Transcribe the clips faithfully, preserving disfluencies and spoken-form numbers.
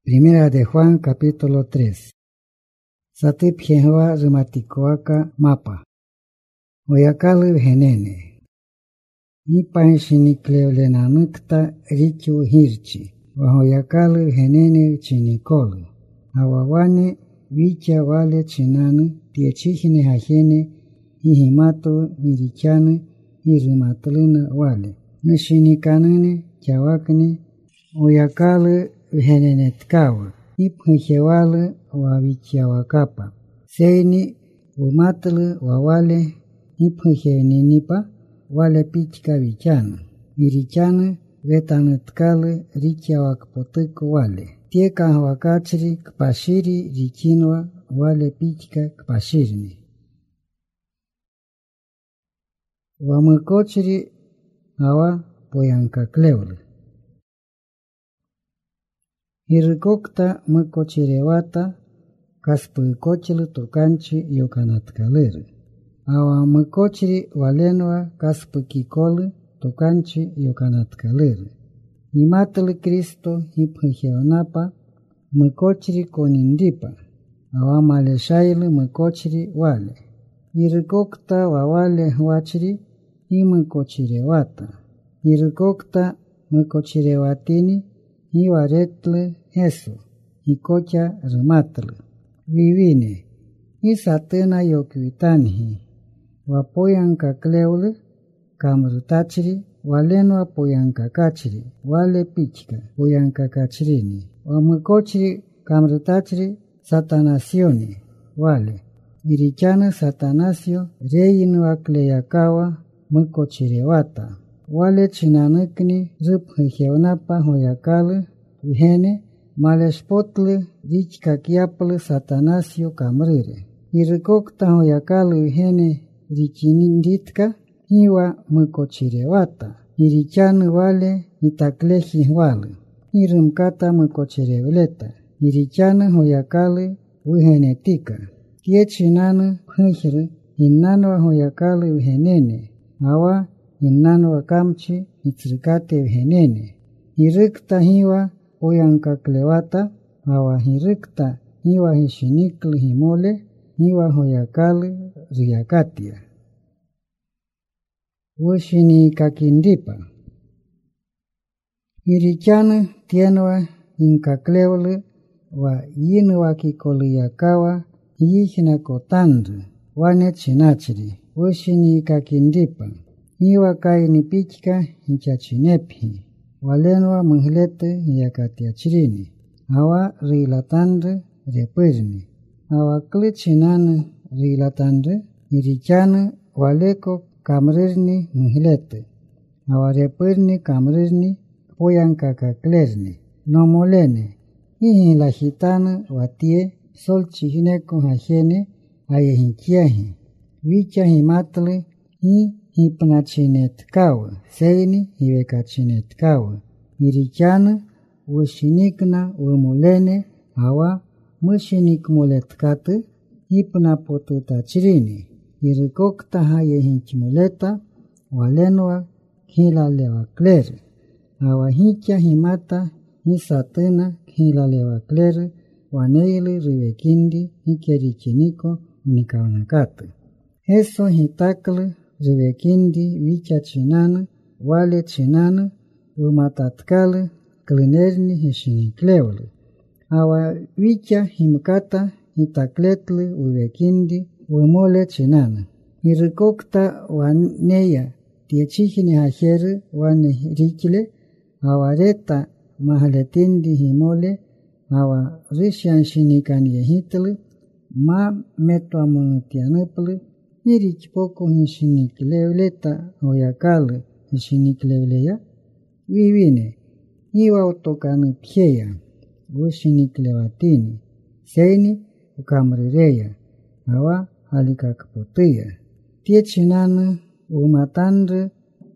Primera de Juan capítulo tres. Satip Jehová rematicoaca mapa. Oyakalu henene. Ipan shinikleolenanukta richu hirchi. Wahoyakalu henene chinikolu. Awawane vicha wale chinanu tiechihine hajene hihimato hirichanu hirimatuluna wale. Nishinikanune chawakne oyakalu henenetkawa. Iphujewalu wavichiawakapa. Seini umatlu wawale iphujeninipa wale pichka vichanu. Virichanu vetanutkalu richiawakpotuku wale. Tieka wakachri kpashiri richinwa wale pichka kpashirni. Wamukochri hawa poyankaklewlu. Hirukokta mukochirewata kaspuikochlu tokanchi yokanatkaluru. Awa mukochri walenwa kaspukikolu tokanchi yokanatkaluru. Imatlu Cristo hiphujeonapa mukochri konindipa. Awa maleshailu mukochri wale. Hirukokta wawale huachri himukochirewata. Hirukokta mukochirewatini hiwaretlu Jesu, hikocha rematlu. Vivine, hisatena yokuitanhi, wapoyanka klewlu, kamrutachri, walenwa poyanka kachri, wale pichka, poyanka kachrini. Wamukochri kamrutachri, satanasioni, wale. Irichana satanasio, reyinu akleyakawa, mukochirewata. Wale chinanukni ruphujeonapa hoyakalu vihene malespotlu richkakiaplu satanasio kamrure. Hirukokta hoyakalu vihene richininditka hiwa mukochirewata. Hirichanu wale hitakleji walu. Hirumkata mukochirewleta. Hirichanu hoyakalu vihenetika. Tie chinanu phujru hinnanwa hoyakalu vihenene. Awa Innanu wakamchi itzrikate vhenene. Hirukta hiwa poyankaklewata, awa hirukta hiwa hishiniklu himole, hiwa hoyakalu riyakatia. Ushini kakindipa. Hirichanu tienwa inkaklewlu wa yinu wakikoluyakawa yihina kotandru, wane chinachri. Ushini kakindipa. Hiwa kai ni pichka hinchachinepi. Walenwa muhletu hiyakatiachrini. Hawa rilatandru repurni. Hawa klichinanu rilatandru irichanu waleko kamrirni muhletu. Hawa repurni kamrirni poyanka kaklerni. Nomolene. Hihi lahitanu watie solchi hineko hajene ayehinchiahi. Vicha himatlu hi hipnachinetkawa, seini hiwekachinetkawa. Irichanu ushinikna umulene hawa mushinikmuletkatu hipnapotutachrini. Irukokta hayehinchimuleta walenwa hilalewakleru. Hawa hicha himata hisatuna hilalewakleru waneilu riwekindi hikerichiniko unikaonakatu. Eso hitaklu riwekindi vicha chinanu, wale chinanu, umatatkalu, klinerni hishiniklewlu. Awa vicha himkata hitakletlu uwekindi, umole chinanu. Hirukokta waneya, tiechihini hajeru wane rikile, awa reta mahaletindi himole, awa rishanshinikani yehitlu, ma metwa monutianuplu, Irichpoko hishiniklewleta hoyakalu hishiniklewleya. Vivine. Iwa utokanu pjeya. Ushiniklewatini. Seini ukamrireya. Hawa halikakpotuya. Tiechinanu umatandru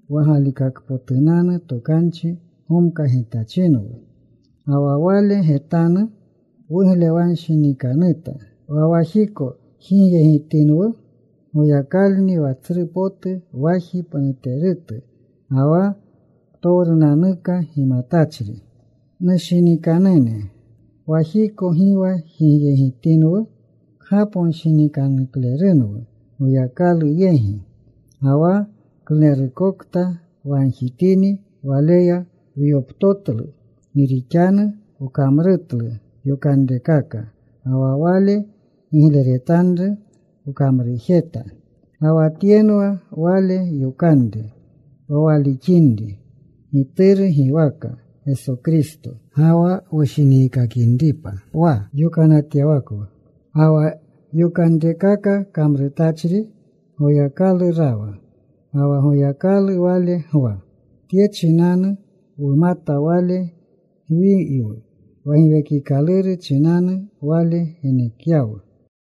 wahalikakpotunanu tokanchi humka hitachinu. Hawa wale hetanu uhlewanshinikanita. Wawahiko hinge hitinu. Hoyakalni watsripotu wahi panuterutu. Hawa tornanuka himatachri. Nashinikanene. wajiko hiwa hiye hitinu, hapon shinikan klerenu, uyakalu yehi. Hawa klerikokta wanhitini waleya wioptotlu, mirichana ukamrutlu, yukandekaka. Hawa wale ihleretandre ukamriheta. Hawa tienwa wale yukande, wawalichindi, itiri hiwaka, Jesucristo. Hawa ushinika kindipa, wa yukanatia wako. Hawa yukandekaka kamritachri, hoyakalu rawa. Hawa hoyakalu wale huwa. Tie chinanu umata wale hiwi iwe. Wahiwe kikaliri chinanu wale enekiawa.